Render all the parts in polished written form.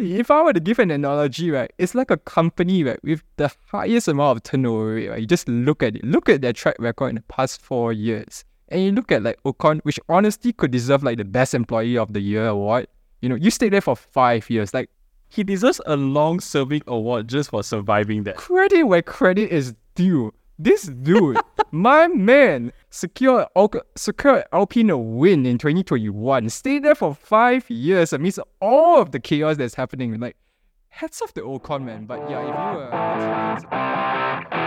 if I were to give an analogy, right, it's like a company, right, with the highest amount of turnover rate, right? You just look at it, look at their track record in the past 4 years. And you look at like Ocon, which honestly could deserve like the best employee of the year award. You know, you stayed there for 5 years. Like, He deserves a long-serving award just for surviving that. credit where credit is due. This dude, my man, secured Alpine a win in 2021. Stayed there for 5 years amidst all of the chaos that's happening. Like, hats off to Ocon, man. But yeah, if you were...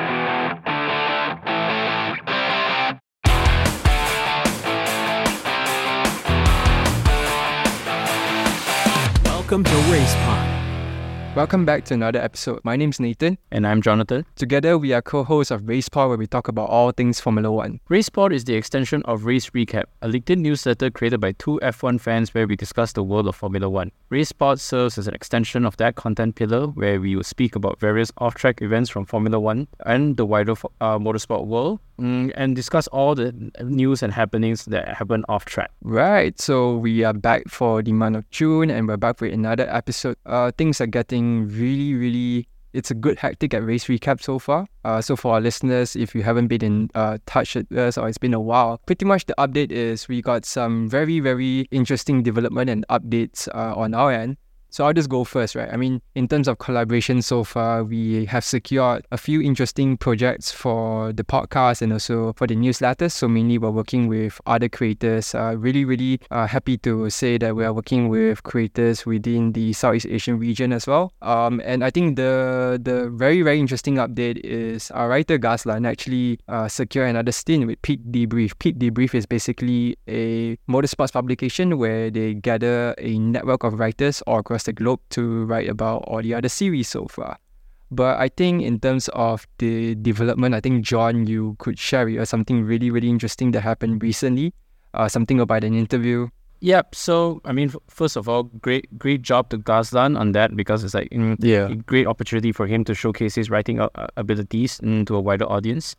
Welcome to RacePod. Welcome back to another episode. My name's Nathan. And I'm Jonathan. Together, we are co-hosts of RacePod, where we talk about all things Formula One. RacePod is the extension of Race Recap, a LinkedIn newsletter created by two F1 fans where we discuss the world of Formula One. RacePod serves as an extension of that content pillar where we will speak about various off-track events from Formula One and the wider motorsport world, and discuss all the news and happenings that happen off-track. Right, so we are back for the month of June, and we're back with another episode. Things are getting really, it's a good hectic at Race Recap so far. So for our listeners, if you haven't been in touch with us or it's been a while, pretty much the update is we got some very interesting development and updates on our end. So I'll just go first, right? I mean, in terms of collaboration so far, we have secured a few interesting projects for the podcast and also for the newsletters. So mainly we're working with other creators. Really happy to say that we are working with creators within the Southeast Asian region as well. And I think the very interesting update is our writer Ghazlan actually secured another stint with Pit Debrief. Pit Debrief is basically a motorsports publication where they gather a network of writers all across the globe to write about all the other series so far. But I think in terms of the development, I think John, you could share with us something really interesting that happened recently. Something about an interview. Yep. So, I mean, first of all, great job to Ghazlan on that, because it's like a great opportunity for him to showcase his writing abilities to a wider audience.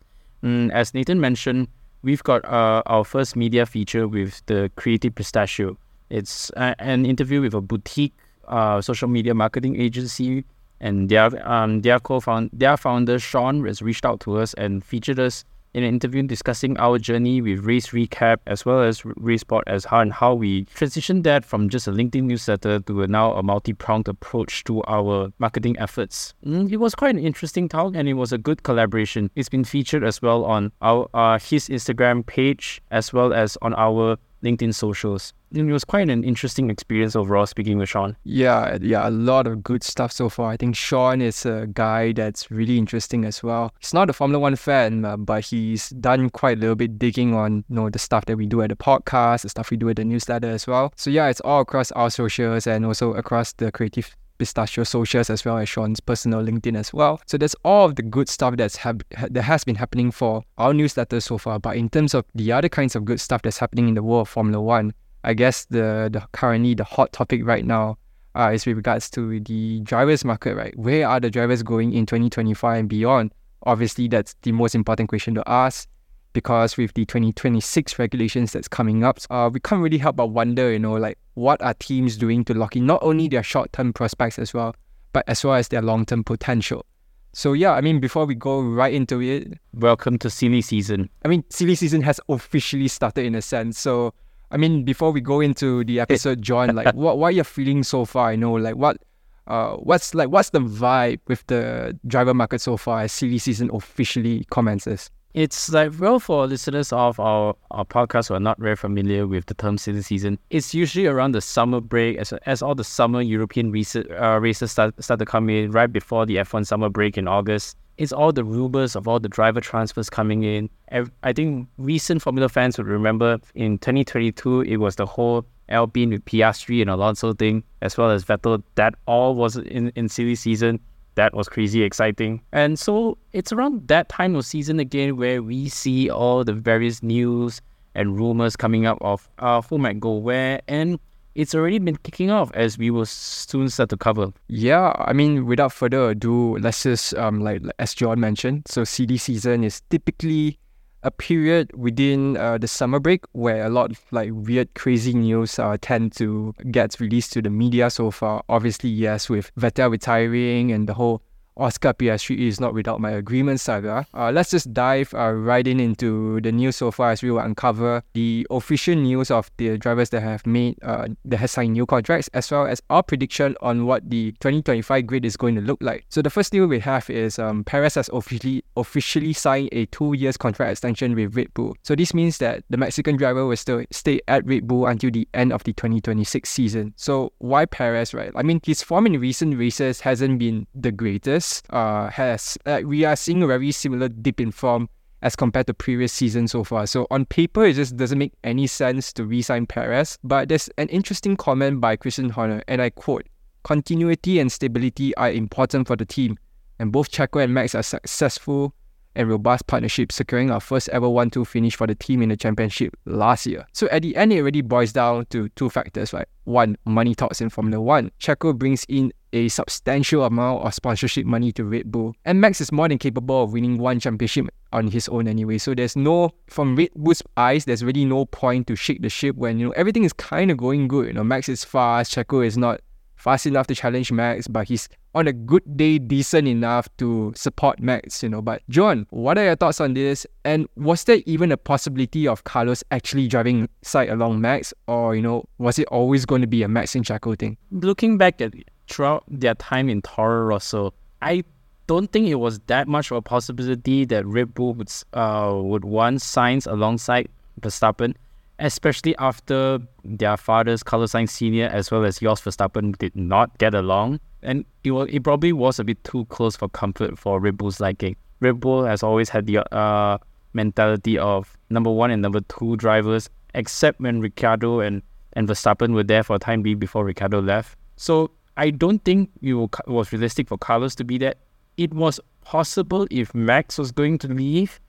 As Nathan mentioned, we've got our first media feature with the Creative Pistachio. It's an interview with a boutique social media marketing agency, and their founder Sean has reached out to us and featured us in an interview discussing our journey with Race Recap as well as RacePod and how we transitioned that from just a LinkedIn newsletter to now a multi-pronged approach to our marketing efforts. It was quite an interesting talk, and it was a good collaboration. It's been featured as well on his Instagram page as well as on our LinkedIn socials. It was quite an interesting experience overall speaking with Sean. Yeah, a lot of good stuff so far. I think Sean is a guy that's really interesting as well. He's not a Formula One fan, but he's done quite a little bit digging on the stuff that we do at the podcast, the stuff we do at the newsletter as well. So yeah, it's all across our socials and also across the Creative Pistachio socials as well as Sean's personal LinkedIn as well. So that's all of the good stuff that has been happening for our newsletter so far. But in terms of the other kinds of good stuff that's happening in the world of Formula One, I guess currently the hot topic right now is with regards to the drivers market, right? Where are the drivers going in 2025 and beyond? Obviously, that's the most important question to ask, because with the 2026 regulations that's coming up, we can't really help but wonder, like, what are teams doing to lock in not only their short-term prospects as well, but as well as their long-term potential. So yeah, I mean, before we go right into it, welcome to silly season. I mean, silly season has officially started in a sense. So I mean, before we go into the episode, John, like, what are you feeling so far? Like, what's the vibe with the driver market so far as silly season officially commences? It's like, well, for listeners of our podcast who are not very familiar with the term silly season, it's usually around the summer break as all the summer European races start to come in right before the F1 summer break in August. It's all the rumors of all the driver transfers coming in. I think recent Formula fans would remember in 2022, it was the whole Alpine with Piastri and Alonso thing, as well as Vettel. That all was in silly season. That was crazy exciting. And so it's around that time of season again where we see all the various news and rumors coming up of who might go where, and it's already been kicking off as we will soon start to cover. Yeah, I mean, without further ado, let's just, like as John mentioned, so silly season is typically a period within the summer break where a lot of like weird, crazy news tend to get released to the media so far. Obviously, yes, with Vettel retiring and the whole Oscar Piastri is not without my agreement saga. Let's just dive right into the news so far as we will uncover the official news of the drivers that have signed new contracts, as well as our prediction on what the 2025 grid is going to look like. So the first news we have is Perez has officially signed a 2 years contract extension with Red Bull. So this means that the Mexican driver will still stay at Red Bull until the end of the 2026 season. So why Perez, right? I mean, his form in recent races hasn't been the greatest. We are seeing a very similar dip in form as compared to previous seasons so far. So on paper, it just doesn't make any sense to re-sign Perez. But there's an interesting comment by Christian Horner, and I quote, "Continuity and stability are important for the team, and both Checo and Max are successful and robust partnerships, securing our first ever 1-2 finish for the team in the championship last year." So at the end, it really boils down to two factors, right? One, money talks in Formula 1. Checo brings in a substantial amount of sponsorship money to Red Bull, and Max is more than capable of winning one championship on his own anyway. So from Red Bull's eyes, there's really no point to shake the ship when, everything is kind of going good. Max is fast, Checo is not fast enough to challenge Max, but he's on a good day decent enough to support Max, But John, what are your thoughts on this? And was there even a possibility of Carlos actually driving side along Max? Or, was it always going to be a Max and Checo thing? Looking back at throughout their time in Toro Rosso, I don't think it was that much of a possibility that Red Bull would want Sainz alongside Verstappen, especially after their fathers, Carlos Sainz Sr. as well as Jos Verstappen, did not get along. And it probably was a bit too close for comfort for Red Bull's liking. Red Bull has always had the mentality of number one and number two drivers, except when Ricciardo and Verstappen were there for a time being before Ricciardo left. So I don't think it was realistic for Carlos to be that. It was possible if Max was going to leave,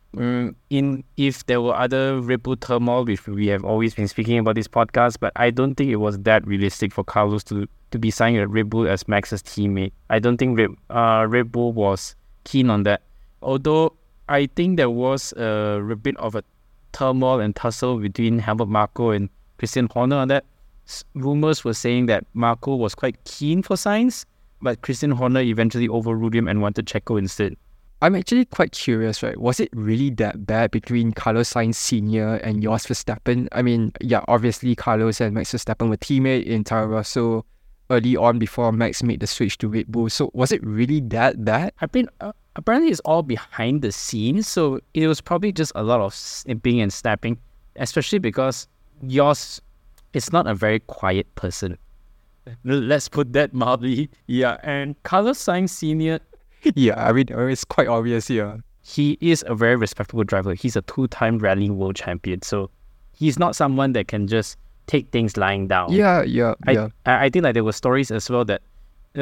if there were other Red Bull turmoil, which we have always been speaking about this podcast, but I don't think it was that realistic for Carlos to be signing at Red Bull as Max's teammate. I don't think Red Bull was keen on that. Although I think there was a bit of a turmoil and tussle between Helmut Marko and Christian Horner on that. Rumors were saying that Marko was quite keen for Sainz, but Christian Horner eventually overruled him and wanted Checo instead. I'm actually quite curious, right? Was it really that bad between Carlos Sainz Sr. and Jos Verstappen? I mean, yeah, obviously Carlos and Max Verstappen were teammates in Toro Rosso early on before Max made the switch to Red Bull. So was it really that bad? I mean, apparently it's all behind the scenes, so it was probably just a lot of snipping and snapping, especially because Jos is not a very quiet person. Let's put that mildly. Yeah, and Carlos Sainz Sr. Yeah, I mean, it's quite obvious here. He is a very respectable driver. He's a 2-time rally world champion, so he's not someone that can just take things lying down. Yeah. I think like there were stories as well that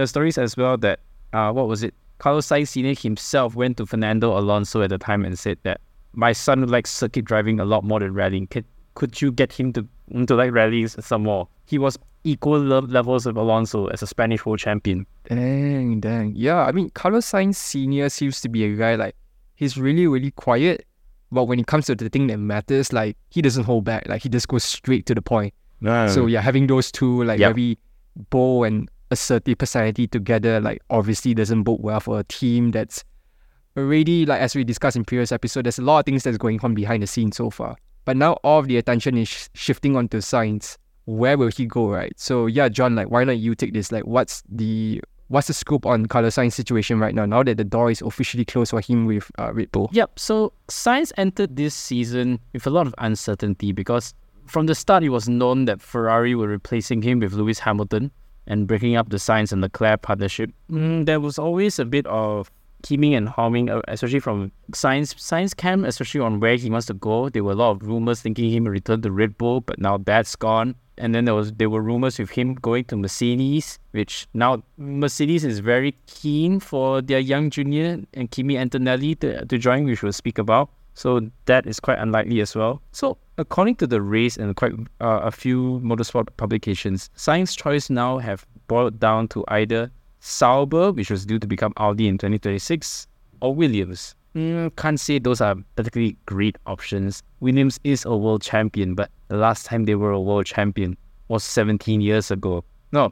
what was it? Carlos Sainz Sr. himself went to Fernando Alonso at the time and said that my son likes circuit driving a lot more than rallying. Could you get him to like rallies some more? He was equal levels of Alonso as a Spanish world champion. Dang. Yeah, I mean, Carlos Sainz Sr. seems to be a guy like, he's really, really quiet, but when it comes to the thing that matters, like, he doesn't hold back. Like, he just goes straight to the point. No. So yeah, having those two like very bold and assertive personality together, like, obviously doesn't bode well for a team that's already, like, as we discussed in previous episode, there's a lot of things that's going on behind the scenes so far. But now all of the attention is shifting onto Sainz. Where will he go, right? So yeah, John, like, why not you take this? Like, what's the scoop on Carlos Sainz's situation right now that the door is officially closed for him with Red Bull? Yep, so Sainz entered this season with a lot of uncertainty because from the start it was known that Ferrari were replacing him with Lewis Hamilton and breaking up the Sainz and Leclerc partnership. There was always a bit of hemming and hawing, especially from Sainz camp, especially on where he wants to go. There were a lot of rumors thinking him return to Red Bull, but now that's gone. And then there were rumors with him going to Mercedes, which now Mercedes is very keen for their young junior and Kimi Antonelli to join, which we'll speak about. So that is quite unlikely as well. So according to the race and quite a few motorsport publications, Sainz's choice now have boiled down to either Sauber, which was due to become Audi in 2026, or Williams. Can't say those are particularly great options. Williams is a world champion, but the last time they were a world champion was 17 years ago. No,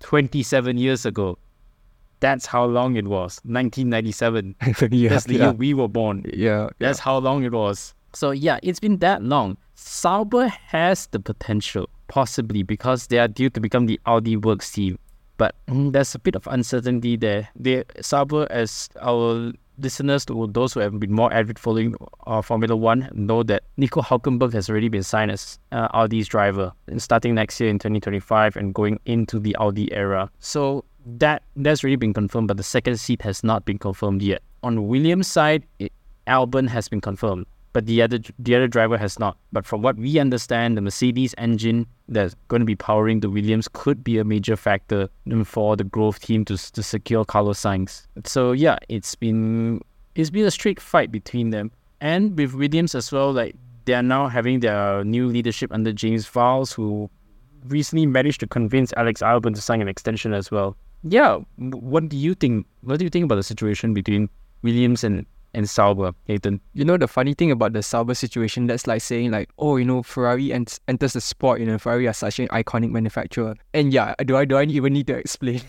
27 years ago. That's how long it was. 1997. That's the year we were born. That's how long it was. So yeah, it's been that long. Sauber has the potential, possibly, because they are due to become the Audi Works team. But there's a bit of uncertainty there. Sauber, as our listeners, those who have been more avid following Formula One, know that Nico Hülkenberg has already been signed as Audi's driver, and starting next year in 2025 and going into the Audi era. So that's already been confirmed, but the second seat has not been confirmed yet. On Williams' side, Albon has been confirmed, but the other driver has not. But from what we understand, the Mercedes engine that's going to be powering the Williams could be a major factor for the Grove team to secure Carlos Sainz. So yeah, it's been a straight fight between them. And with Williams as well, like they are now having their new leadership under James Vowles, who recently managed to convince Alex Albon to sign an extension as well. Yeah, what do you think? What do you think about the situation between Williams and Sauber, Nathan? You know, the funny thing about the Sauber situation, that's like saying like, oh, you know, Ferrari enters the sport, you know, Ferrari are such an iconic manufacturer. And yeah, do I even need to explain?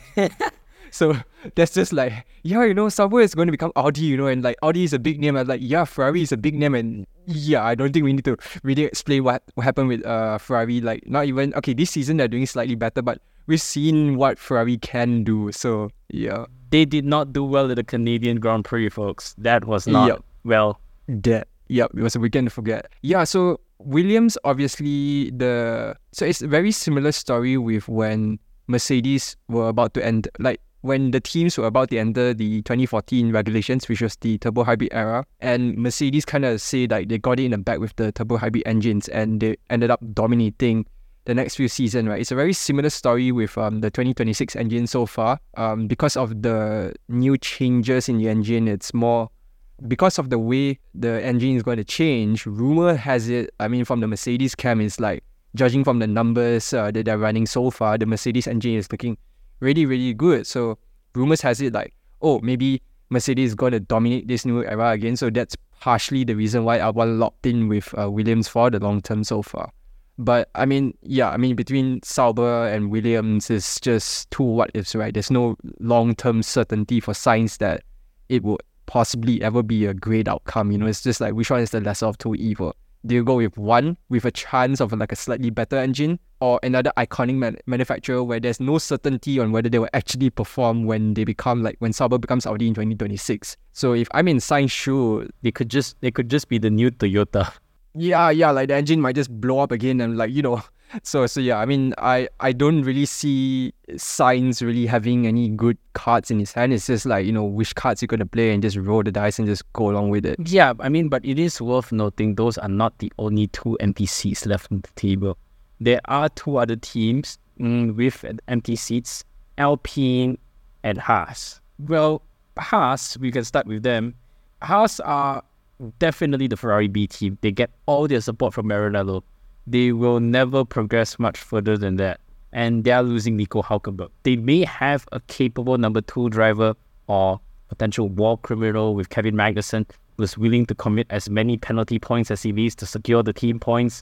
So that's just like, yeah, you know, Sauber is going to become Audi, you know, and like Audi is a big name. I'm like, yeah, Ferrari is a big name, and yeah, I don't think we need to really explain what happened with Ferrari. Like, not even, okay, this season they're doing slightly better, but we've seen what Ferrari can do. So yeah. They did not do well at the Canadian Grand Prix, folks. That was not well. It was a weekend to forget. Yeah, so Williams, obviously, so it's a very similar story with when Mercedes were about to end, like when the teams were about to enter the 2014 regulations, which was the turbo hybrid era, and Mercedes kind of say like they got it in the back with the turbo hybrid engines, and they ended up dominating the next few seasons, right? It's a very similar story with the 2026 engine so far. Because of the new changes in the engine, it's more because of the way the engine is going to change. Rumor has it, I mean, from the Mercedes camp, is like, judging from the numbers that they're running so far, the Mercedes engine is looking really, really good. So rumors has it like, oh, maybe Mercedes is going to dominate this new era again. So that's partially the reason why Albon locked in with Williams for the long term so far. But I mean, between Sauber and Williams is just two what ifs, right? There's no long-term certainty for Sainz that it would possibly ever be a great outcome. You know, it's just like, which one is the lesser of two evil? Do you go with one with a chance of like a slightly better engine, or another iconic manufacturer where there's no certainty on whether they will actually perform when they become like, when Sauber becomes Audi in 2026? So if I'm in Sainz shoe, they could just be the new Toyota. Yeah, like the engine might just blow up again, and like, you know, so yeah, I mean, I don't really see Sainz really having any good cards in his hand. It's just like, you know, which cards you're going to play and just roll the dice and just go along with it. Yeah, I mean, but it is worth noting those are not the only two empty seats left on the table. There are two other teams with empty seats, Alpine and Haas. Well, Haas, we can start with them. Haas are definitely the Ferrari B team. They get all their support from Maranello. They will never progress much further than that. And they are losing Nico Hülkenberg. They may have a capable number 2 driver or potential war criminal with Kevin Magnussen, who is willing to commit as many penalty points as he needs to secure the team points.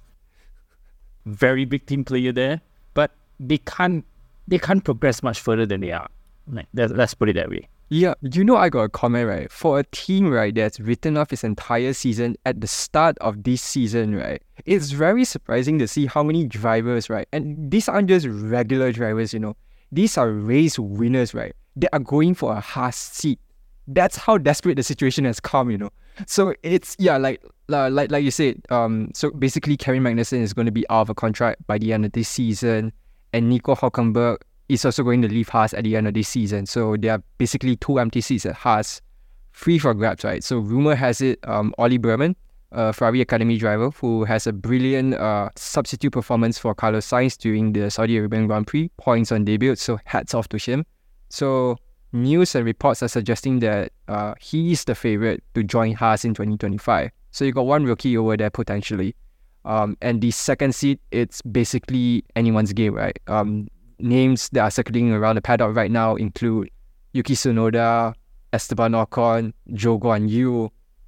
Very big team player there. But they can't progress much further than they are. Let's put it that way. Yeah, you know, I got a comment, right? For a team, right, that's written off its entire season at the start of this season, right? It's very surprising to see how many drivers, right? And these aren't just regular drivers, you know. These are race winners, right? They are going for a Haas seat. That's how desperate the situation has come, you know. So it's, yeah, like you said, so basically Kevin Magnussen is going to be out of a contract by the end of this season, and Nico Hülkenberg is also going to leave Haas at the end of this season. So there are basically 2 empty seats at Haas, free for grabs, right? So rumor has it, Ollie Berman, a Ferrari Academy driver who has a brilliant substitute performance for Carlos Sainz during the Saudi Arabian Grand Prix, points on debut, so hats off to him. So news and reports are suggesting that he is the favourite to join Haas in 2025. So you got one rookie over there potentially. And the second seat, it's basically anyone's game, right? Names that are circling around the paddock right now include Yuki Tsunoda, Esteban Ocon, Zhou Guanyu,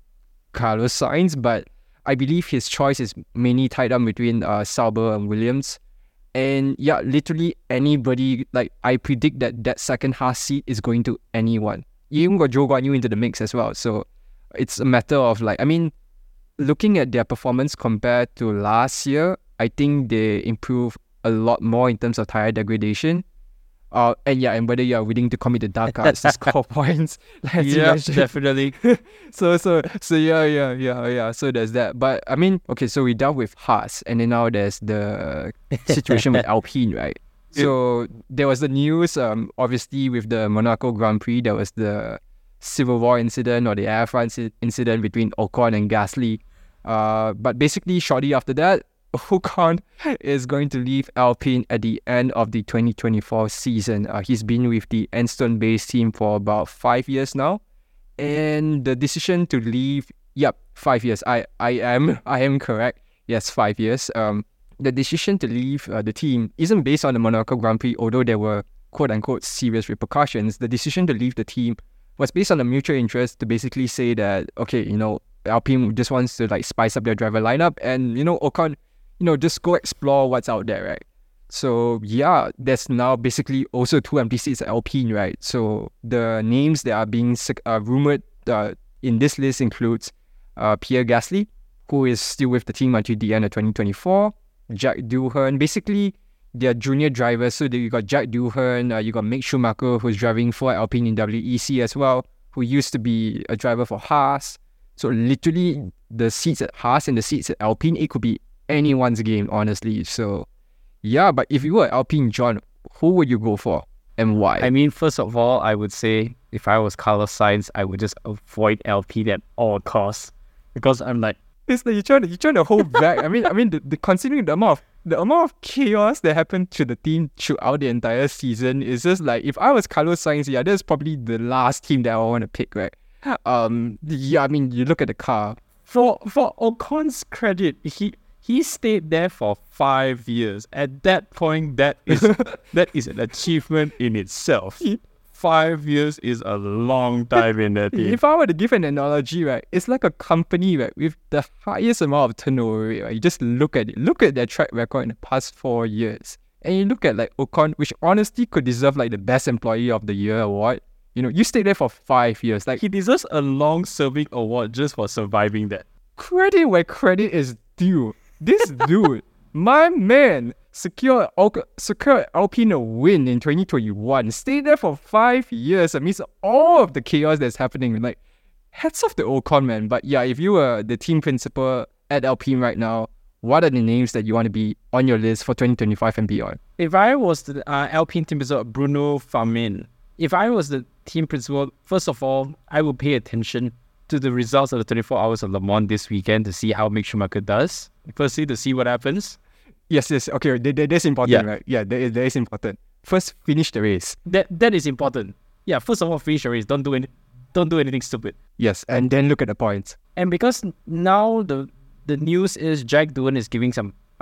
Carlos Sainz, but I believe his choice is mainly tied up between Sauber and Williams. And yeah, literally anybody, like I predict that second Haas seat is going to anyone. You even got Zhou Guanyu into the mix as well. So it's a matter of like, I mean, looking at their performance compared to last year, I think they improved a lot more in terms of tire degradation. And whether you are willing to commit the dark arts to score points. Like yeah, definitely. So yeah. So there's that. But I mean, okay, so we dealt with Haas, and then now there's the situation with Alpine, right? So there was the news, obviously with the Monaco Grand Prix, there was the Civil War incident or the Air France incident between Ocon and Gasly. But basically, shortly after that, Ocon is going to leave Alpine at the end of the 2024 season. He's been with the Enstone-based team for about 5 years now, and the decision to leave, 5 years. I am correct. Yes, 5 years. The decision to leave the team isn't based on the Monaco Grand Prix, although there were quote-unquote serious repercussions. The decision to leave the team was based on a mutual interest to basically say that, okay, Alpine just wants to like spice up their driver lineup, and Ocon, just go explore what's out there, right? So yeah, there's now basically also 2 empty seats at Alpine, right? So the names that are being rumored in this list includes Pierre Gasly, who is still with the team until the end of 2024, Jack Doohan, basically their junior drivers. So you got Jack Doohan, you got Mick Schumacher, who's driving for Alpine in WEC as well, who used to be a driver for Haas. So literally the seats at Haas and the seats at Alpine, it could be anyone's game, honestly. So yeah, but if you were Alpine, John, who would you go for and why? I mean, first of all, I would say if I was Carlos Sainz, I would just avoid Alpine at all costs, because I'm like, it's like you're trying to hold back. I mean, the considering the amount of chaos that happened to the team throughout the entire season is just like, if I was Carlos Sainz, yeah, that's probably the last team that I want to pick, right? Yeah, I mean, you look at the car. For Ocon's credit, he stayed there for 5 years. At that point, that is an achievement in itself. 5 years is a long time in that team. If I were to give an analogy, right, it's like a company, right, with the highest amount of turnover rate, right? You just look at it. Look at their track record in the past 4 years. And you look at like Ocon, which honestly could deserve like the best employee of the year award. You stayed there for 5 years. Like, he deserves a long-serving award just for surviving that. Credit where credit is due. This dude, my man, secured Alpine a win in 2021. Stayed there for 5 years amidst all of the chaos that's happening. Like, hats off to Ocon, man. But yeah, if you were the team principal at Alpine right now, what are the names that you want to be on your list for 2025 and beyond? If I was the Alpine team principal, Bruno Famin. If I was the team principal, first of all, I would pay attention to the results of the 24 Hours of Le Mans this weekend to see how Mick Schumacher does. Firstly, to see what happens. Yes. Okay, that's important, right? Yeah, that is important. First, finish the race. That is important. Yeah, first of all, finish the race. Don't do anything stupid. Yes, and then look at the points. And because now the news is Jack Doohan is giving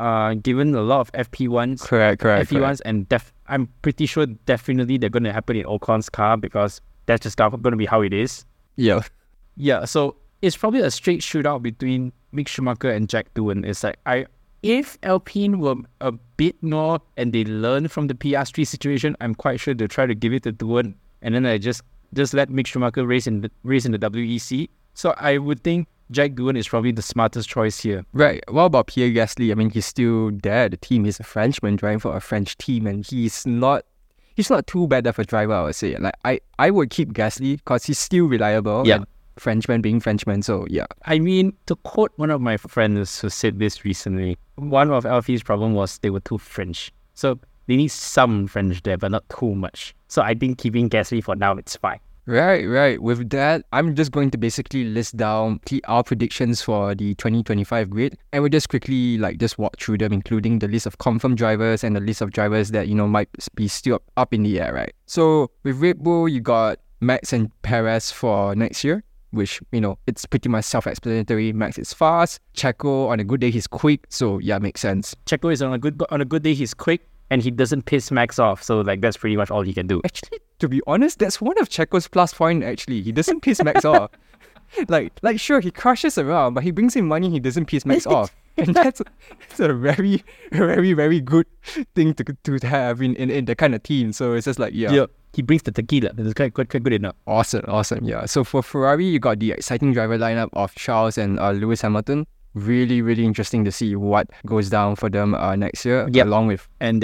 a lot of FP1s. Correct. FP1s, and I'm pretty sure definitely they're going to happen in Ocon's car, because that's just going to be how it is. Yeah. Yeah, so it's probably a straight shootout between Mick Schumacher and Jack Doohan. It's like, if Alpine were a bit more and they learn from the Piastri situation, I'm quite sure they'll try to give it to Doohan, and then I just let Mick Schumacher race in the WEC. So I would think Jack Doohan is probably the smartest choice here. Right. What about Pierre Gasly? I mean, he's still there. The team is a Frenchman driving for a French team, and he's not too bad of a driver, I would say. Like, I would keep Gasly because he's still reliable. Yeah. And Frenchman being Frenchman, so yeah. I mean, to quote one of my friends who said this recently, one of Alfie's problem was they were too French. So they need some French there, but not too much. So I think keeping Gasly for now, it's fine. Right. With that, I'm just going to basically list down our predictions for the 2025 grid, and we'll just quickly just walk through them, including the list of confirmed drivers and the list of drivers that might be still up in the air, right? So with Red Bull, you got Max and Perez for next year, which it's pretty much self-explanatory. Max is fast. Checo, on a good day, he's quick. So yeah, makes sense. Checo is on a good day, he's quick. And he doesn't piss Max off, so that's pretty much all he can do. Actually, to be honest, that's one of Checo's plus point, actually. He doesn't piss Max off. like sure, he crushes around, but he brings in money he doesn't piss Max off. And that's a very, very, very good thing to have in the kind of team. So it's just like, yeah. He brings the tequila. That's quite good enough. Awesome. Yeah. So for Ferrari, you got the exciting driver lineup of Charles and Lewis Hamilton. Really, really interesting to see what goes down for them next year. Along with and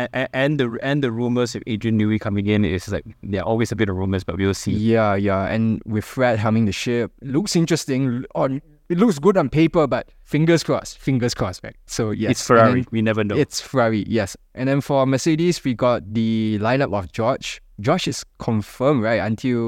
the rumors of Adrian Newey coming in is like there are always a bit of rumors, but we'll see. Yeah. And with Fred helming the ship, looks interesting It looks good on paper, but fingers crossed, right? So yes, it's Ferrari. We never know. It's Ferrari, yes. And then for Mercedes, we got the lineup of George. George is confirmed, right?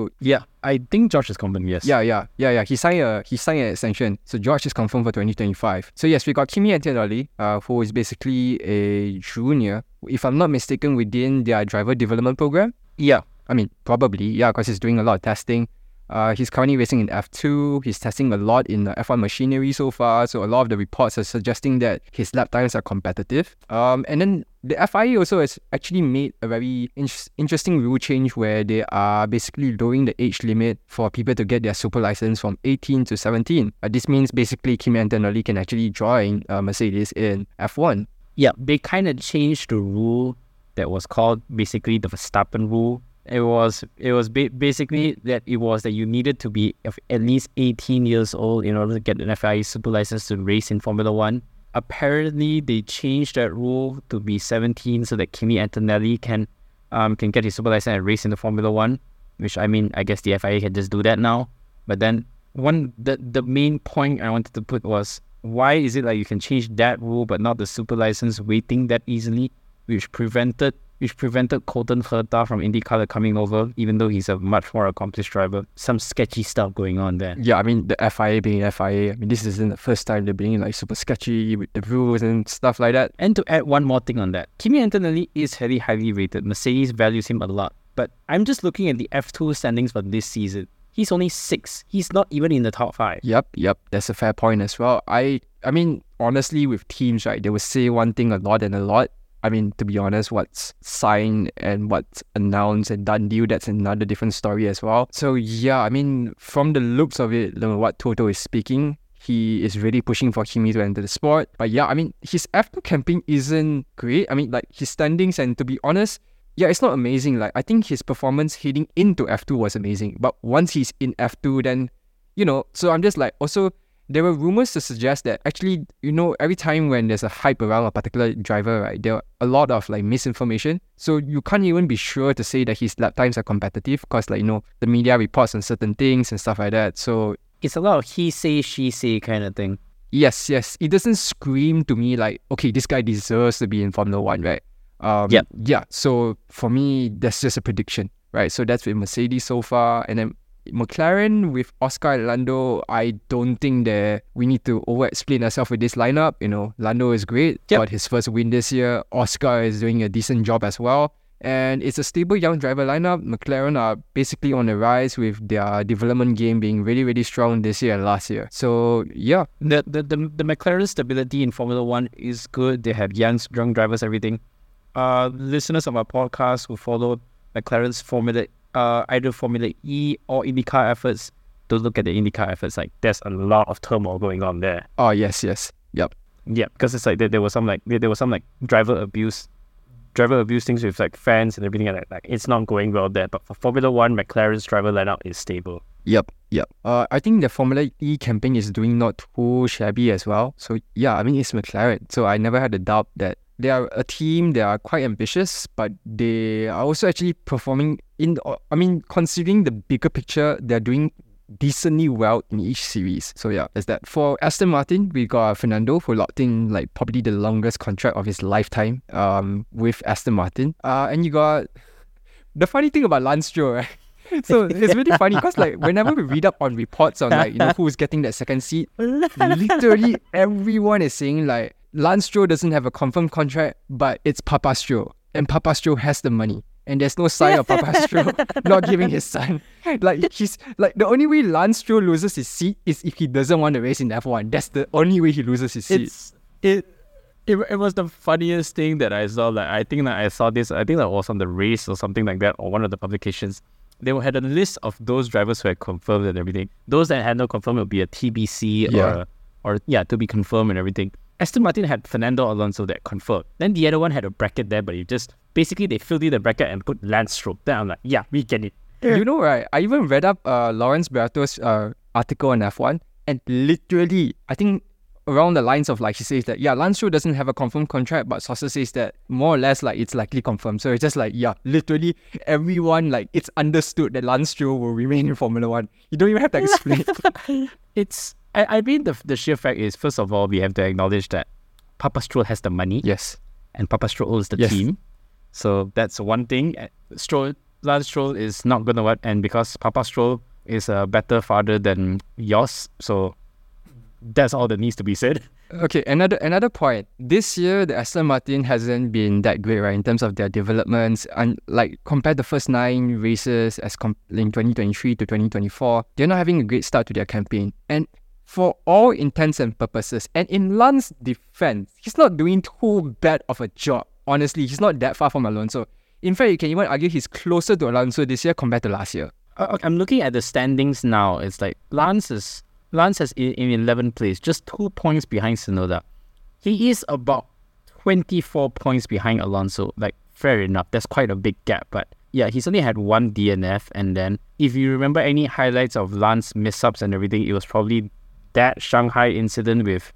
I think George is confirmed. Yes. Yeah. He signed an extension, so George is confirmed for 2025. So yes, we got Kimi Antonelli, who is basically a junior, if I'm not mistaken, within their driver development program. Yeah. I mean, probably, because he's doing a lot of testing. He's currently racing in F2. He's testing a lot in F1 machinery so far. So a lot of the reports are suggesting that his lap times are competitive. And then the FIA also has actually made a very interesting rule change where they are basically lowering the age limit for people to get their super license from 18 to 17. This means basically Kimi Antonelli can actually join Mercedes in F1. Yeah, they kind of changed the rule that was called basically the Verstappen rule. It was basically that you needed to be at least 18 years old in order to get an FIA super license to race in Formula 1. Apparently, they changed that rule to be 17 so that Kimi Antonelli can get his super license and race in the Formula 1, which I guess the FIA can just do that now. But then the main point I wanted to put was, why is it like you can change that rule but not the super license waiting that easily, which prevented Colton Herta from IndyCar coming over, even though he's a much more accomplished driver. Some sketchy stuff going on there. Yeah, the FIA being FIA, this isn't the first time they're being like super sketchy with the rules and stuff like that. And to add one more thing on that, Kimi Antonelli is very highly rated. Mercedes values him a lot. But I'm just looking at the F2 standings for this season. He's only 6. He's not even in the top 5. Yep. That's a fair point as well. I mean, honestly, with teams, right, they will say one thing a lot. To be honest, what's signed and what's announced and done deal, that's another different story as well. So yeah, from the looks of it, what Toto is speaking, he is really pushing for Kimi to enter the sport. But yeah, his F2 campaign isn't great. His standings, and to be honest, yeah, it's not amazing. I think his performance heading into F2 was amazing. But once he's in F2, then, so I'm just like, also, there were rumors to suggest that actually, every time when there's a hype around a particular driver, right, there are a lot of misinformation. So you can't even be sure to say that his lap times are competitive because the media reports on certain things and stuff like that. So it's a lot of he say, she say kind of thing. Yes. It doesn't scream to me like, okay, this guy deserves to be in Formula 1, right? Yeah. So for me, that's just a prediction, right? So that's with Mercedes so far. And then McLaren with Oscar and Lando, I don't think that we need to over-explain ourselves with this lineup. Lando is great, got his first win this year. Oscar is doing a decent job as well. And it's a stable young driver lineup. McLaren are basically on the rise with their development game being really, really strong this year and last year. So, yeah. The McLaren stability in Formula 1 is good. They have young drivers, everything. Listeners of our podcast who follow McLaren's either Formula E or IndyCar efforts, to look at the IndyCar efforts, there's a lot of turmoil going on there. Oh yes, yep. Yeah, because it's there was some driver abuse things with fans and everything like that. It's not going well there. But for Formula 1, McLaren's driver lineup is stable. Yep. I think the Formula E campaign is doing not too shabby as well. So yeah, it's McLaren. So I never had a doubt that they are a team. They are quite ambitious, but they are also actually performing considering the bigger picture, they're doing decently well in each series. So yeah, that's that. For Aston Martin, we got Fernando, who locked in probably the longest contract of his lifetime with Aston Martin. And you got the funny thing about Lance Stroll, right? So it's really funny because whenever we read up on reports on who's getting that second seat, literally everyone is saying Lance Stroll doesn't have a confirmed contract, but it's Papa Stroll, and Papa Stroll has the money. And there's no sign of Papa Stroll not giving his son. He's the only way Lance Stroll loses his seat is if he doesn't want to race in F1. That's the only way he loses his seat. It was the funniest thing that I saw. I think that I saw this. I think that was on the Race or something like that, or one of the publications. they had a list of those drivers who had confirmed and everything. Those that had not confirmed would be a TBC or to be confirmed and everything. Aston Martin had Fernando Alonso that confirmed. Then the other one had a bracket there, but basically they filled in the bracket and put Lance Stroll. Then I'm like, yeah, we get it. You know, right? I even read up Lawrence Beato's article on F1, and literally, I think around the lines of like, he says that, Lance Stroll doesn't have a confirmed contract, but sources says that more or less like it's likely confirmed. So it's just like, literally everyone, like, it's understood that Lance Stroll will remain in Formula 1. You don't even have to explain. I mean, the sheer fact is, first of all, we have to acknowledge that Papa Stroll has the money. Yes. And Papa Stroll owns the team. So that's one thing. Lance Stroll is not going to work. And because Papa Stroll is a better father than yours, so that's all that needs to be said. Okay, another point. This year, the Aston Martin hasn't been that great, right, in terms of their developments. And like compared the first 9 races in 2023 to 2024, they're not having a great start to their campaign. And for all intents and purposes, and in Lance's defense, he's not doing too bad of a job. Honestly, he's not that far from Alonso. In fact, you can even argue he's closer to Alonso this year compared to last year. I'm looking at the standings now. It's like Lance is in 11th place, just 2 points behind Tsunoda. He is about 24 points behind Alonso. Like, fair enough. That's quite a big gap. But yeah, he's only had 1 DNF. And then if you remember any highlights of Lance mess-ups and everything, it was probably that Shanghai incident with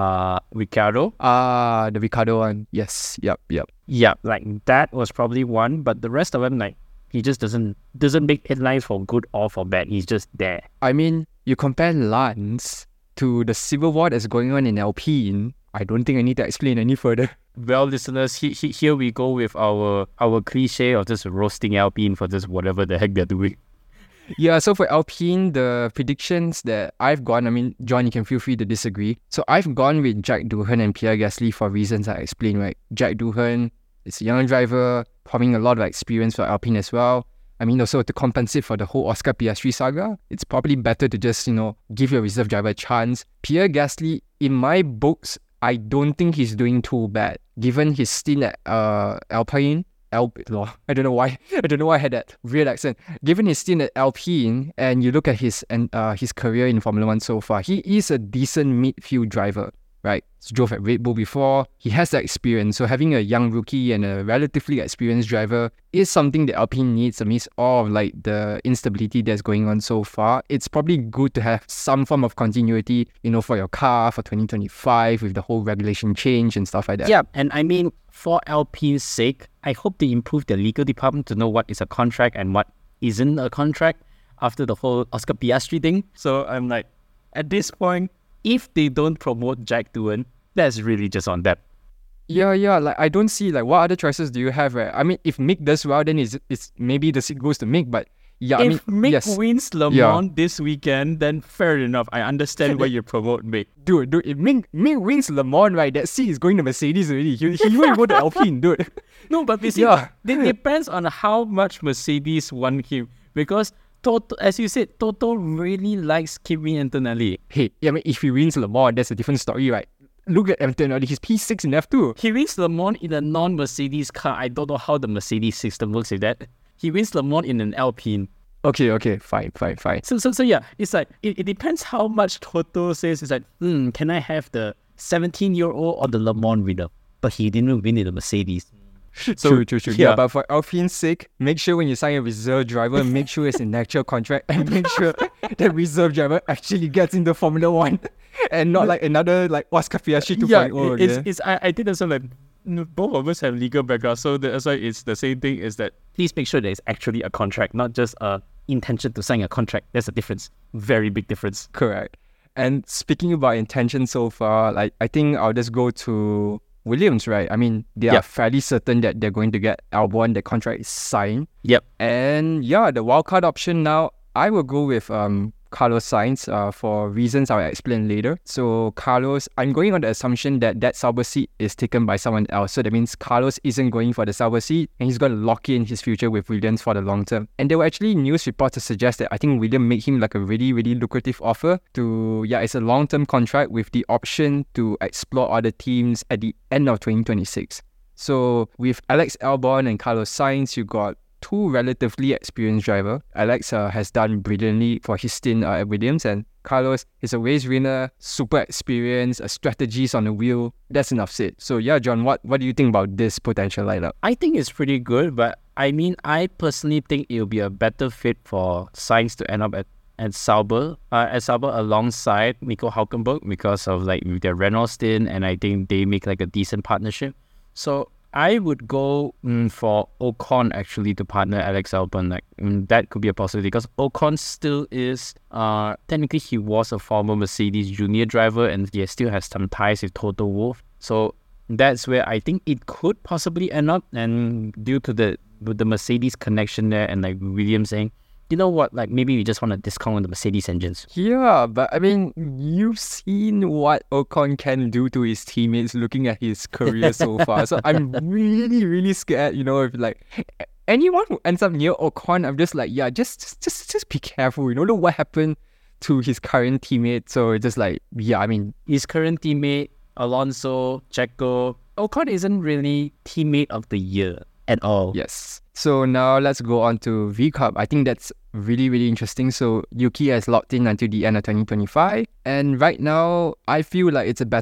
Ricciardo. The Ricciardo one. Yes. Yep. Yeah, like that was probably one. But the rest of them, like, he just doesn't make headlines for good or for bad. He's just there. I mean, you compare Lance to the civil war that's going on in Alpine. I don't think I need to explain any further. Well, listeners, here we go with our cliche of just roasting Alpine for just whatever the heck they're doing. Yeah, so for Alpine, the predictions that I've gone, I mean, John, you can feel free to disagree. So I've gone with Jack Doohan and Pierre Gasly for reasons I explained, right? Jack Doohan is a young driver, having a lot of experience for Alpine as well. I mean, also to compensate for the whole Oscar Piastri saga, it's probably better to just, give your reserve driver a chance. Pierre Gasly, in my books, I don't think he's doing too bad, given his stint at Alpine. I don't know why I had that weird accent. Given his stint at Alpine, and you look at his career in Formula 1 so far, he is a decent midfield driver, right? He's drove at Red Bull before. He has that experience. So having a young rookie and a relatively experienced driver is something that Alpine needs amidst all of like the instability that's going on so far. It's probably good to have some form of continuity, for your car for 2025 with the whole regulation change and stuff like that. Yeah, and I mean, for Alpine's sake, I hope they improve their legal department to know what is a contract and what isn't a contract after the whole Oscar Piastri thing. So I'm like, at this point, if they don't promote Jack Doohan, that's really just on them. Yeah, like I don't see like what other choices do you have, right? I mean, if Mick does well, then it's maybe the seat goes to Mick, but yeah, if Mick wins Le Mans this weekend, then fair enough. I understand why you promote Mick. Dude, if Mick wins Le Mans, right, that seat is going to Mercedes already. He won't go to Alpine, dude. No, but basically, it depends on how much Mercedes want him. Because Toto, as you said, Toto really likes Kimi Antonelli. Hey, I mean, if he wins Le Mans, that's a different story, right? Look at Antonelli, he's P6 in F2. He wins Le Mans in a non-Mercedes car. I don't know how the Mercedes system works with that. He wins Le Mans in an Alpine. Okay, fine. So yeah, it's like, it depends how much Toto says. It's like, can I have the 17-year-old or the Le Mans winner? But he didn't win in the Mercedes. So, true. Yeah, but for Alpine's sake, make sure when you sign a reserve driver, make sure it's an actual contract and make sure that reserve driver actually gets into Formula 1 and not like another like Oscar Piastri 2.0. I think that's like, both of us have legal background, so that's why it's the same thing, is that please make sure there is actually a contract, not just a intention to sign a contract. There's a difference. Very big difference. Correct. And speaking about intention so far, like I think I'll just go to Williams, right? I mean, they are fairly certain that they're going to get Albon. The contract is signed. Yep. And yeah, the wildcard option now, I will go with Carlos Sainz for reasons I'll explain later. So Carlos, I'm going on the assumption that Sauber seat is taken by someone else. So that means Carlos isn't going for the Sauber seat and he's going to lock in his future with Williams for the long term. And there were actually news reports to suggest that I think Williams made him like a really, really lucrative offer to, it's a long-term contract with the option to explore other teams at the end of 2026. So with Alex Albon and Carlos Sainz, you got two relatively experienced drivers. Alex has done brilliantly for his stint at Williams, and Carlos is a race winner, super experienced, strategies on the wheel. That's enough said. So yeah, John, what do you think about this potential lineup? I think it's pretty good, but I mean, I personally think it'll be a better fit for Sainz to end up at Sauber alongside Nico Hülkenberg because of like their Renault stint, and I think they make like a decent partnership. So I would go for Ocon actually to partner Alex Albon. Like that could be a possibility because Ocon still is technically he was a former Mercedes junior driver and he still has some ties with Toto Wolff. So that's where I think it could possibly end up, and due to the Mercedes connection there and like Williams saying, you know what, like maybe we just want to discount on the Mercedes engines. Yeah, but I mean, you've seen what Ocon can do to his teammates looking at his career so far. So I'm really, really scared, if like anyone who ends up near Ocon, I'm just like, yeah, just be careful. Look what happened to his current teammate. So it's just like, yeah, I mean, his current teammate, Alonso, Checo, Ocon isn't really teammate of the year at all. Yes. So now let's go on to V Cup. I think that's really, really interesting. So Yuki has locked in until the end of 2025. And right now, I feel like it's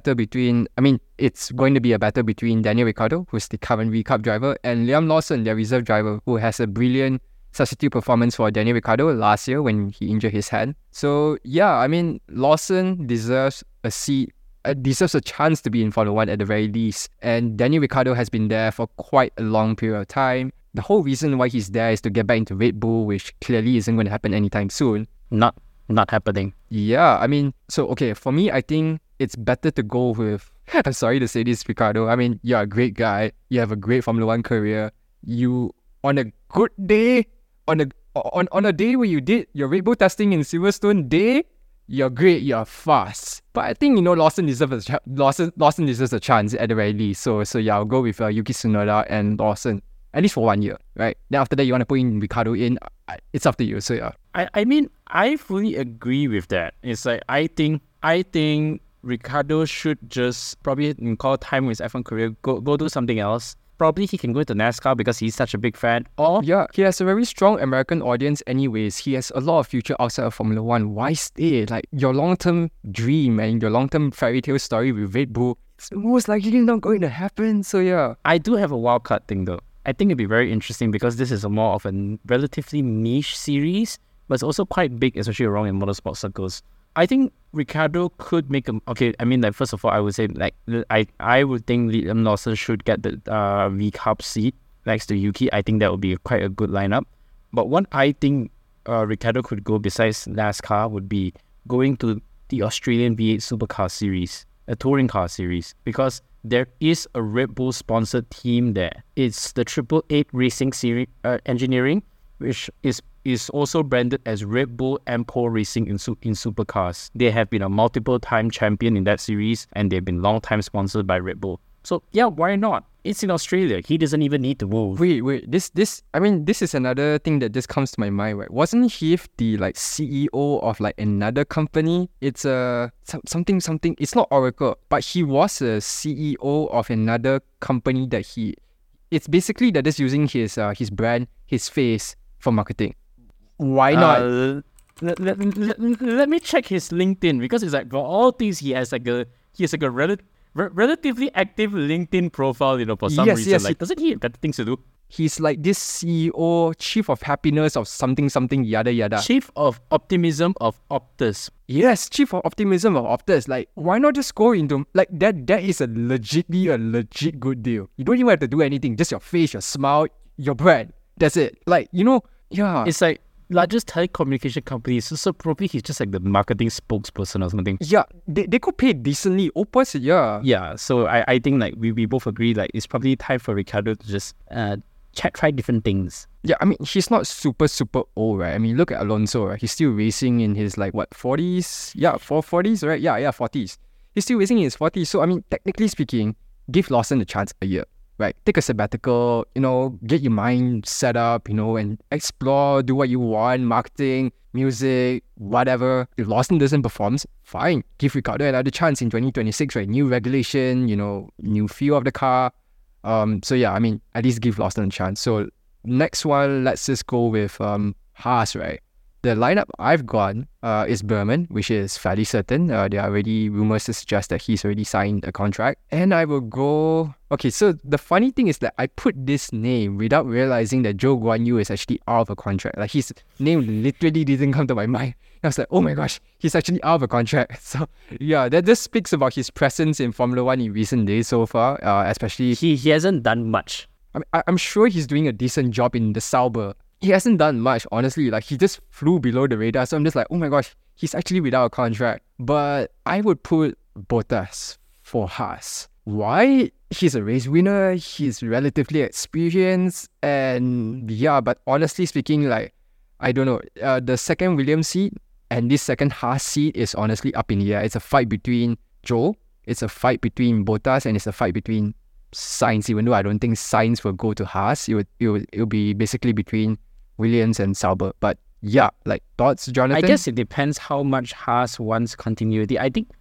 going to be a battle between Daniel Ricciardo, who's the current V Cup driver, and Liam Lawson, their reserve driver, who has a brilliant substitute performance for Daniel Ricciardo last year when he injured his hand. So yeah, I mean, Lawson deserves a seat. Deserves a chance to be in Formula 1 at the very least. And Daniel Ricciardo has been there for quite a long period of time. The whole reason why he's there is to get back into Red Bull, which clearly isn't going to happen anytime soon. Not happening. Yeah, I mean, so okay, for me, I think it's better to go with, I'm sorry to say this, Ricciardo. I mean, you're a great guy. You have a great Formula 1 career. You, on a good day, on a day where you did your Red Bull testing in Silverstone day, you're great, you're fast. But I think, Lawson deserves a chance at the very least. So yeah, I'll go with Yuki Tsunoda and Lawson, at least for 1 year, right? Then after that, you want to put in Ricciardo in, it's up to you. So yeah. I mean, I fully agree with that. It's like, I think Ricciardo should just probably call time with his F1 career, go do something else. Probably he can go into NASCAR because he's such a big fan. Or yeah, he has a very strong American audience anyways. He has a lot of future outside of Formula 1. Why stay? Like, your long-term dream and your long-term fairy tale story with Red Bull, it's most likely not going to happen. So yeah. I do have a wildcard thing though. I think it'd be very interesting because this is a more of a relatively niche series, but it's also quite big, especially around in motorsport circles. I think Ricciardo could make first of all, I would say, like, I would think Liam Lawson should get the V Cup seat next to Yuki. I think that would be quite a good lineup. But what I think Ricciardo could go besides NASCAR would be going to the Australian V8 Supercar Series, a touring car series, because there is a Red Bull sponsored team there. It's the 888 Racing Series Engineering, which is also branded as Red Bull M4 Racing in supercars. They have been a multiple-time champion in that series, and they've been long-time sponsored by Red Bull. So yeah, why not? It's in Australia. He doesn't even need to move. Wait. This is another thing that just comes to my mind, right? Wasn't Heath the CEO of another company? It's something. It's not Oracle, but he was a CEO of another company it's basically that just using his brand, his face for marketing. Why not? Let me check his LinkedIn, because it's like, for all things he has a relatively active LinkedIn profile, for some reason. Yes. Doesn't he have better things to do? He's like this CEO, Chief of Happiness of something, yada yada. Chief of Optimism of Optus. Yes, Chief of Optimism of Optus. Like, why not just go into that? That is a legit good deal. You don't even have to do anything. Just your face, your smile, your brand. That's it. Yeah. It's like largest telecommunication companies, so probably he's just like the marketing spokesperson or something. Yeah, they could pay decently. Opus, yeah. Yeah, so I think we both agree it's probably time for Ricciardo to just try different things. Yeah, I mean, he's not super old, right? I mean, look at Alonso, right? He's still racing in his 40s? Yeah, 40s, right? Yeah, 40s. He's still racing in his 40s. So, I mean, technically speaking, give Lawson a chance a year. Right, take a sabbatical, get your mind set up, and explore, do what you want, marketing, music, whatever. If Lawson doesn't perform, fine. Give Ricciardo another chance in 2026, right? New regulation, new feel of the car. So yeah, I mean, at least give Lawson a chance. So next one, let's just go with Haas, right? The lineup I've gone is Berman, which is fairly certain. There are already rumors to suggest that he's already signed a contract. And I will go... Okay, so the funny thing is that I put this name without realizing that Zhou Guanyu is actually out of a contract. Like, his name literally didn't come to my mind. I was like, oh my gosh, he's actually out of a contract. So, yeah, that just speaks about his presence in Formula One in recent days so far, especially... He hasn't done much. I'm sure he's doing a decent job in the Sauber. He hasn't done much, honestly. Like, he just flew below the radar. So I'm just like, oh my gosh, he's actually without a contract. But I would put Bottas for Haas. Why? He's a race winner. He's relatively experienced. And yeah, but honestly speaking, like, I don't know. The second Williams seat and this second Haas seat is honestly up in the air. It's a fight between Zhou. It's a fight between Bottas. And it's a fight between Sainz, even though I don't think Sainz will go to Haas. It will be basically between Williams and Sauber. But yeah, like, thoughts, Jonathan? I guess it depends how much Haas wants continuity. I think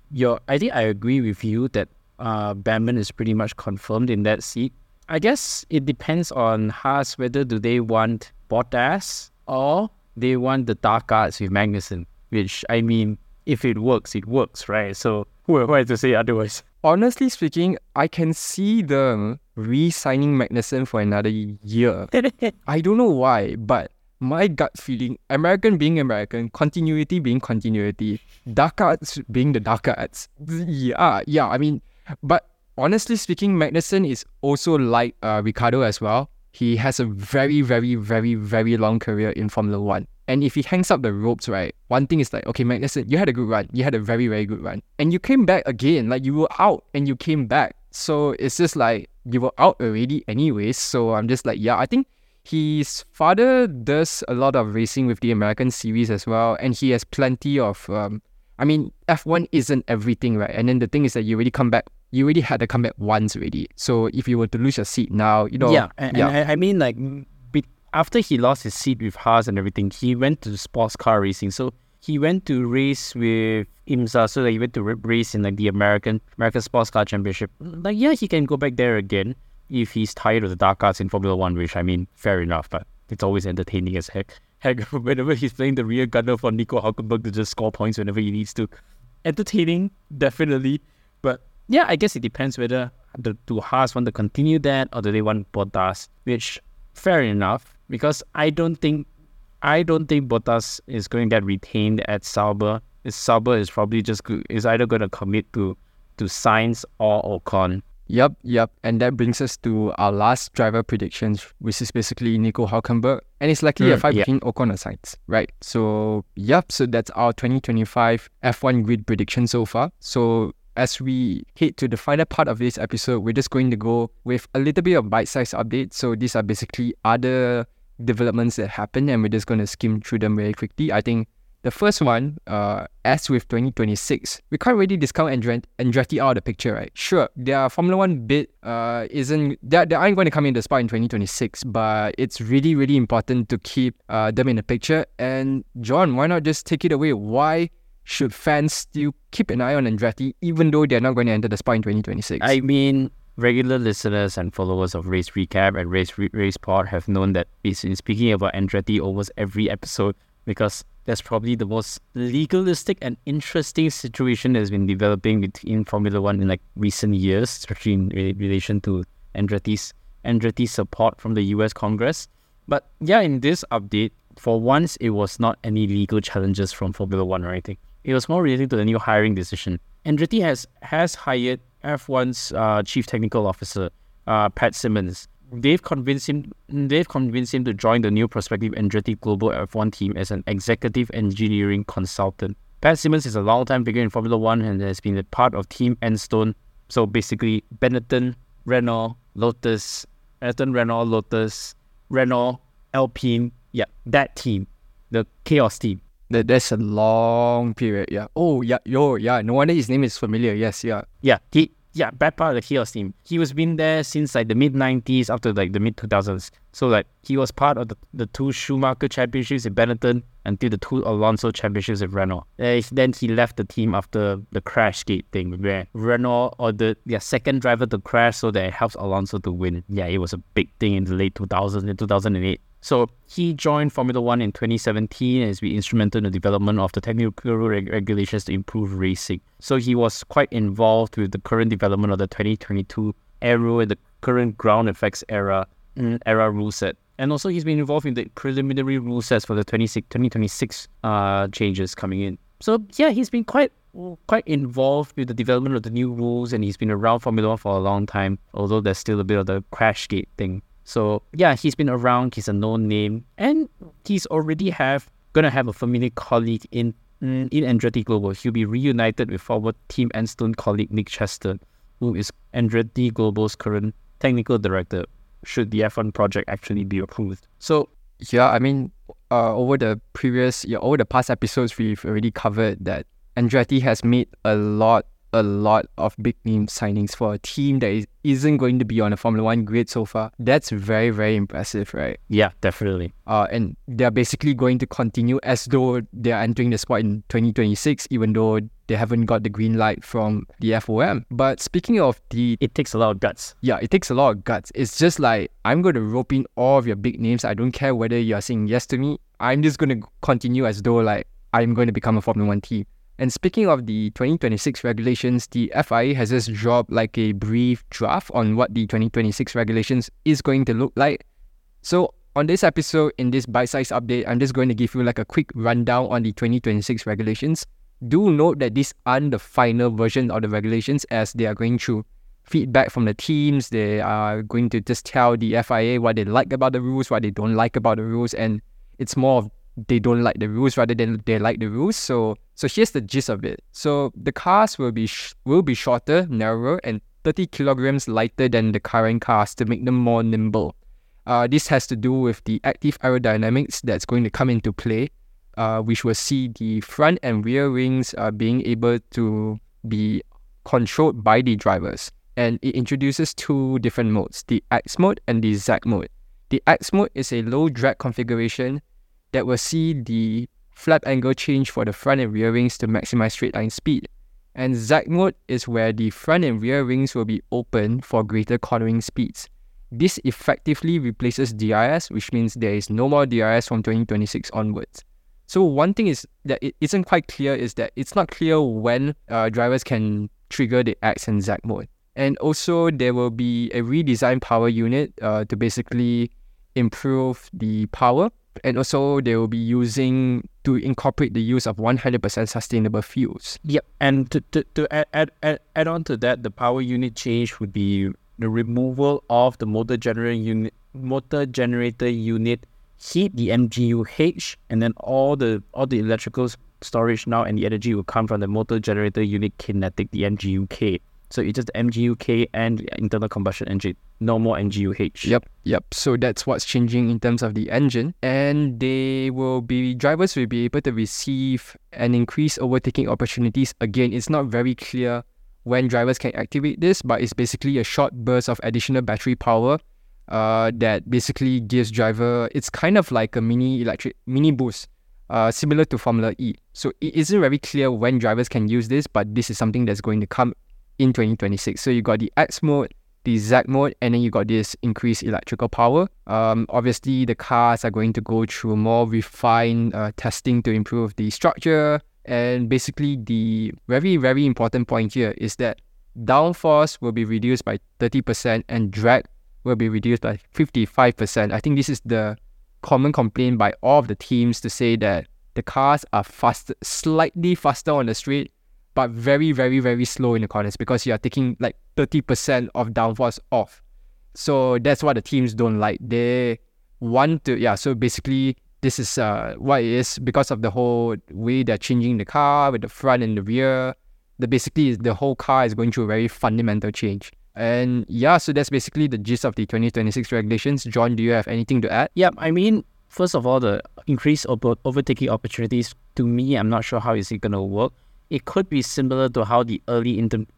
I agree with you that Berman is pretty much confirmed in that seat. I guess it depends on Haas whether do they want Bottas or they want the dark arts with Magnussen, which, I mean, if it works, right? So who am I to say otherwise? Honestly speaking, I can see them re-signing Magnussen for another year. I don't know why, but my gut feeling, American being American, continuity being continuity, dark arts being the dark arts. Yeah, I mean, but honestly speaking, Magnussen is also like Ricciardo as well. He has a very, very, very, very long career in Formula One. And if he hangs up the ropes, right, one thing is like, okay, Magnussen, you had a good run. You had a very, very good run. And you came back again. Like, you were out and you came back. So it's just like, you were out already anyways. So I'm just like, yeah, I think his father does a lot of racing with the American series as well. And he has plenty of, I mean, F1 isn't everything, right? And then the thing is that you already had to come back once already. So if you were to lose your seat now, you know. I mean, like, after he lost his seat with Haas and everything, he went to sports car racing. So he went to race with IMSA. So he went to race in like the American Sports Car Championship. Like, yeah, he can go back there again if he's tired of the dark arts in Formula One, which, I mean, fair enough. But it's always entertaining as heck. Whenever he's playing the rear gunner for Nico Hülkenberg to just score points whenever he needs to. Entertaining, definitely. But yeah, I guess it depends whether do Haas want to continue that or do they want Bottas, which, fair enough. Because I don't think Bottas is going to get retained at Sauber. Sauber is probably is either going to commit to Sainz or Ocon. Yep. And that brings us to our last driver predictions, which is basically Nico Hülkenberg. And it's likely a fight between Ocon and Sainz, right? So, so that's our 2025 F1 grid prediction so far. So, as we head to the final part of this episode, we're just going to go with a little bit of bite-sized updates. So these are basically other developments that happen, and we're just going to skim through them very quickly. I think the first one, as with 2026, we can't really discount Andretti out of the picture, right? Sure, their Formula One bid they aren't going to come in the spot in 2026, but it's really, really important to keep them in the picture. And John, why not just take it away? Why should fans still keep an eye on Andretti, even though they're not going to enter the spot in 2026? I mean, regular listeners and followers of Race Recap and Race Pod have known that we've been speaking about Andretti almost every episode because that's probably the most legalistic and interesting situation that's been developing in Formula One in like recent years, especially in relation to Andretti's support from the US Congress. But yeah, in this update, for once, it was not any legal challenges from Formula One or anything. It was more related to the new hiring decision. Andretti has hired F1's chief technical officer, Pat Simmons. They've convinced him to join the new prospective Andretti Global F1 team as an executive engineering consultant. Pat Simmons is a long-time figure in Formula One and has been a part of Team Enstone. So basically, Benetton, Renault, Lotus, Renault, Alpine. Yeah, that team, the Chaos team. That's a long period, yeah. Oh, yeah, no wonder his name is familiar, yes, yeah. Yeah, bad part of the chaos team. He was been there since like the mid-90s up to like the mid-2000s. So like he was part of the two Schumacher championships in Benetton until the two Alonso championships in Renault. Then he left the team after the crash gate thing where Renault ordered their second driver to crash so that it helps Alonso to win. Yeah, it was a big thing in the late 2000s and 2008. So he joined Formula One in 2017 and has been instrumental in the development of the technical regulations to improve racing. So he was quite involved with the current development of the 2022 Aero and the current ground effects era rule set. And also he's been involved in the preliminary rule sets for the 2026 changes coming in. So yeah, he's been quite involved with the development of the new rules, and he's been around Formula One for a long time, although there's still a bit of the crash gate thing. So yeah, he's been around, he's a known name, and he's already gonna have a familiar colleague in Andretti Global. He'll be reunited with former Team Enstone colleague Nick Chester, who is Andretti Global's current technical director, should the F1 project actually be approved. So yeah, I mean, over the past episodes, we've already covered that Andretti has made a lot of big name signings for a team that isn't going to be on a Formula One grid so far. That's very, very impressive, right? Yeah, definitely. And they're basically going to continue as though they're entering the sport in 2026, even though they haven't got the green light from the FOM. But speaking of it takes a lot of guts. Yeah, it takes a lot of guts. It's just like, I'm going to rope in all of your big names. I don't care whether you're saying yes to me. I'm just going to continue as though like I'm going to become a Formula One team. And speaking of the 2026 regulations, the FIA has just dropped like a brief draft on what the 2026 regulations is going to look like. So on this episode, in this bite-sized update, I'm just going to give you like a quick rundown on the 2026 regulations. Do note that these aren't the final version of the regulations, as they are going through feedback from the teams. They are going to just tell the FIA what they like about the rules, what they don't like about the rules, and it's more of they don't like the rules rather than they like the rules. So here's the gist of it. So the cars will be shorter, narrower, and 30 kilograms lighter than the current cars to make them more nimble. This has to do with the active aerodynamics that's going to come into play, which will see the front and rear wings being able to be controlled by the drivers. And it introduces two different modes, the X mode and the ZAC mode. The X mode is a low drag configuration that will see the flap angle change for the front and rear wings to maximize straight line speed. And ZAC mode is where the front and rear wings will be open for greater cornering speeds. This effectively replaces DRS, which means there is no more DRS from 2026 onwards. So one thing is that it isn't quite clear is that it's not clear when drivers can trigger the X and ZAC mode. And also there will be a redesigned power unit to basically improve the power. And also they will be using to incorporate the use of 100% sustainable fuels. Yep. And to add on to that, the power unit change would be the removal of the motor generator unit heat, the MGU-H, and then all the electrical storage now and the energy will come from the motor generator unit kinetic, the MGU-K. So it's just the MGU-K and the internal combustion engine, no more MGU-H. Yep. So that's what's changing in terms of the engine. And drivers will be able to receive an increased overtaking opportunities. Again, it's not very clear when drivers can activate this, but it's basically a short burst of additional battery power that basically gives driver, it's kind of like a mini boost, similar to Formula E. So it isn't very clear when drivers can use this, but this is something that's going to come in 2026. So you got the X mode, the ZAC mode, and then you got this increased electrical power. Obviously, the cars are going to go through more refined testing to improve the structure. And basically, the very, very important point here is that downforce will be reduced by 30% and drag will be reduced by 55%. I think this is the common complaint by all of the teams to say that the cars are slightly faster on the straight, but very, very, very slow in the corners because you are taking like 30% of downforce off. So that's what the teams don't like. They want to, so basically this is what it is because of the whole way they're changing the car with the front and the rear. Basically the whole car is going through a very fundamental change. And so that's basically the gist of the 2026 regulations. John, do you have anything to add? Yeah, I mean, first of all, the increased overtaking opportunities, to me, I'm not sure how is it going to work. It could be similar to how the early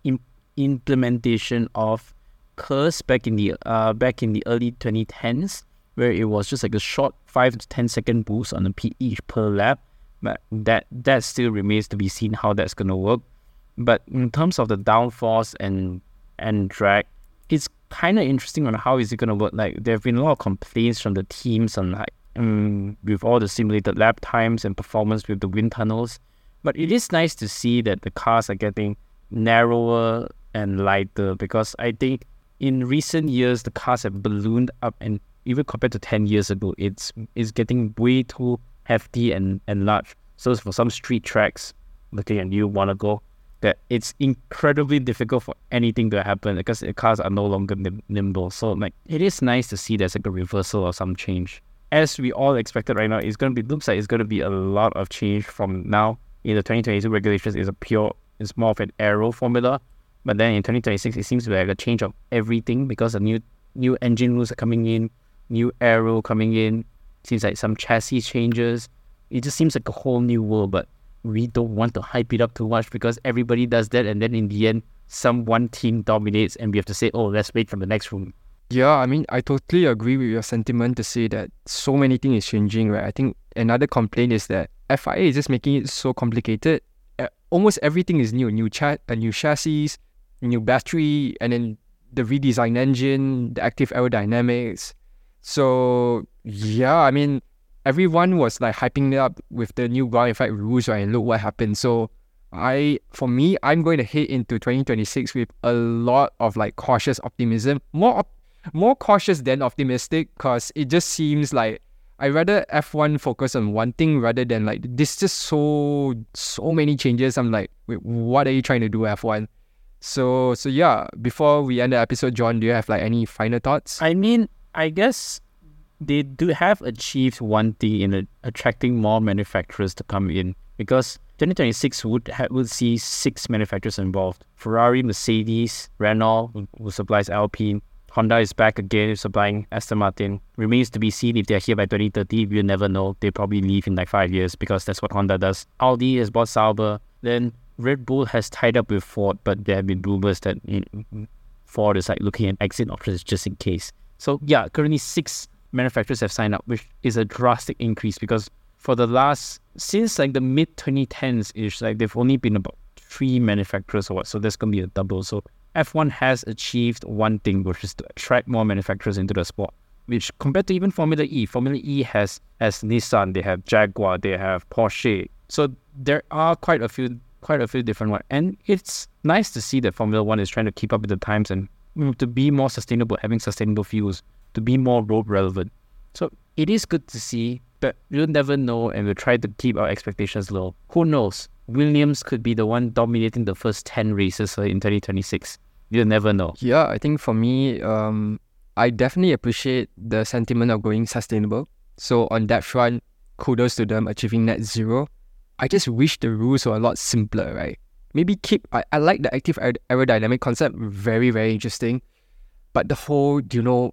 implementation of KERS back in the early 2010s, where it was just like a short 5 to 10 second boost on the PE per lap. But that still remains to be seen how that's gonna work. But in terms of the downforce and drag, it's kind of interesting on how is it gonna work. Like there have been a lot of complaints from the teams on like with all the simulated lap times and performance with the wind tunnels. But it is nice to see that the cars are getting narrower and lighter, because I think in recent years the cars have ballooned up, and even compared to 10 years ago, it's getting way too hefty and large. So for some street tracks, looking at you, Monaco, that it's incredibly difficult for anything to happen because the cars are no longer nimble. So like it is nice to see there's like a reversal or some change. As we all expected right now, looks like it's gonna be a lot of change from now. In the 2022 regulations, it's more of an aero formula. But then in 2026, it seems to be like a change of everything, because the new engine rules are coming in, new aero coming in. Seems like some chassis changes. It just seems like a whole new world, but we don't want to hype it up too much, because everybody does that, and then in the end, one team dominates, and we have to say, oh, let's wait for the next room. Yeah, I mean, I totally agree with your sentiment to say that so many things is changing, right? I think another complaint is that FIA is just making it so complicated. Almost everything is new. New chassis, new battery, and then the redesigned engine, the active aerodynamics. So, yeah, I mean, everyone was like hyping it up with the new ground effect rules, right? And look what happened. So, I'm going to head into 2026 with a lot of like cautious optimism. More cautious than optimistic, because it just seems like I rather F1 focus on one thing rather than like this just so many changes. I'm like, wait, what are you trying to do, F1? So yeah, before we end the episode, John, do you have like any final thoughts? I mean, I guess they do have achieved one thing in attracting more manufacturers to come in, because 2026 would see 6 manufacturers involved. Ferrari, Mercedes, Renault, who supplies Alpine. Honda is back again supplying Aston Martin. Remains to be seen if they're here by 2030. We'll never know. They probably leave in like 5 years, because that's what Honda does. Audi has bought Sauber. Then Red Bull has tied up with Ford, but there have been rumors that Ford is like looking at exit options just in case. So yeah, currently 6 manufacturers have signed up, which is a drastic increase, because for since like the mid 2010s ish, like they've only been about 3 manufacturers or what. So there's gonna be a double. So F1 has achieved one thing, which is to attract more manufacturers into the sport, which compared to even Formula E has Nissan, they have Jaguar, they have Porsche. So there are quite a few different ones. And it's nice to see that Formula 1 is trying to keep up with the times and to be more sustainable, having sustainable fuels, to be more road relevant. So it is good to see, but you'll never know, and we'll try to keep our expectations low. Who knows? Williams could be the one dominating the first 10 races in 2026. You'll never know. Yeah, I think for me, I definitely appreciate the sentiment of going sustainable. So on that front, kudos to them achieving net zero. I just wish the rules were a lot simpler, right? Maybe I like the active aerodynamic concept, very, very interesting. But the whole,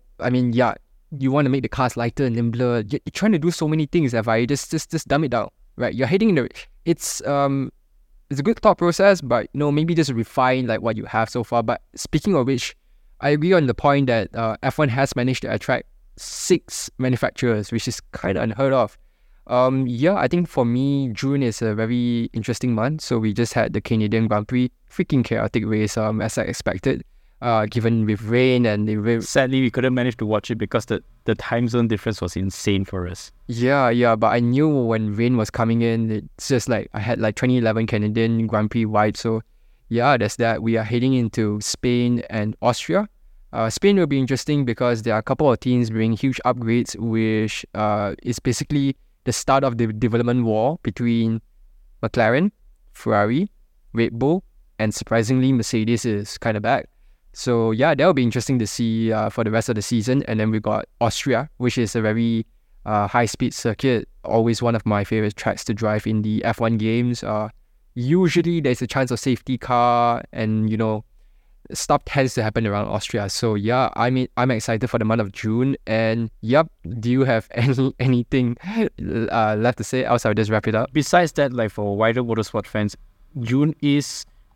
you want to make the cars lighter and nimbler. You're trying to do so many things, FIA. Just dumb it down, right? You're heading in it's a good thought process, but maybe just refine like what you have so far. But speaking of which, I agree on the point that F1 has managed to attract 6 manufacturers, which is kind of unheard of. I think for me, June is a very interesting month. So we just had the Canadian Grand Prix, freaking chaotic race, as I expected. Given with rain and sadly we couldn't manage to watch it because the time zone difference was insane for us. Yeah, but I knew when rain was coming in. It's just like I had like 2011 Canadian Grand Prix vibe. So yeah, there's that. We are heading into Spain and Austria. Spain will be interesting because there are a couple of teams bringing huge upgrades, which is basically the start of the development war between McLaren, Ferrari, Red Bull, and surprisingly Mercedes is kind of back. So yeah, that will be interesting to see for the rest of the season. And then we got Austria, which is a very high-speed circuit, always one of my favorite tracks to drive in the F1 games. Usually there's a chance of safety car, and stuff tends to happen around Austria. So yeah, I'm excited for the month of June. And yep, do you have anything left to say? Else I'll just wrap it up. Besides that, like for wider motorsport fans, June is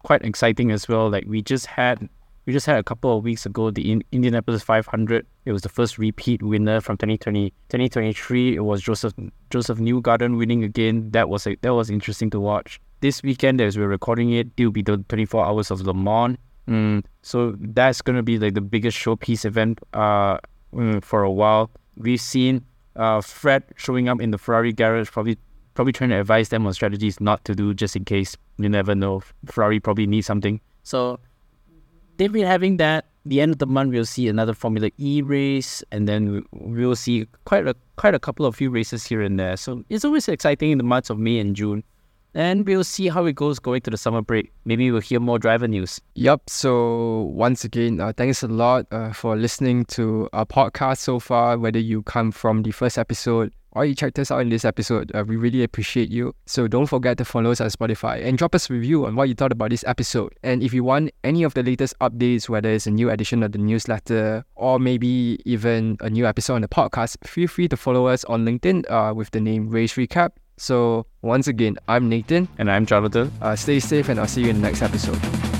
quite exciting as well. Like we just had a couple of weeks ago the Indianapolis 500. It was the first repeat winner from 2023. It was Joseph Newgarden winning again. That was interesting to watch. This weekend, as we're recording it, it will be the 24 Hours of Le Mans. So that's going to be like the biggest showpiece event for a while. We've seen Fred showing up in the Ferrari garage, probably trying to advise them on strategies not to do, just in case. You never know. Ferrari probably needs something. So they've been having that. The end of the month, we'll see another Formula E race, and then we'll see quite a couple of few races here and there. So it's always exciting in the months of May and June. And we'll see how it goes going to the summer break. Maybe we'll hear more driver news. Yep. So once again, thanks a lot for listening to our podcast so far, whether you come from the first episode or you checked us out in this episode. We really appreciate you. So don't forget to follow us on Spotify and drop us a review on what you thought about this episode. And if you want any of the latest updates, whether it's a new edition of the newsletter or maybe even a new episode on the podcast, feel free to follow us on LinkedIn with the name Race Recap. So once again, I'm Nathan. And I'm Jonathan. Stay safe, and I'll see you in the next episode.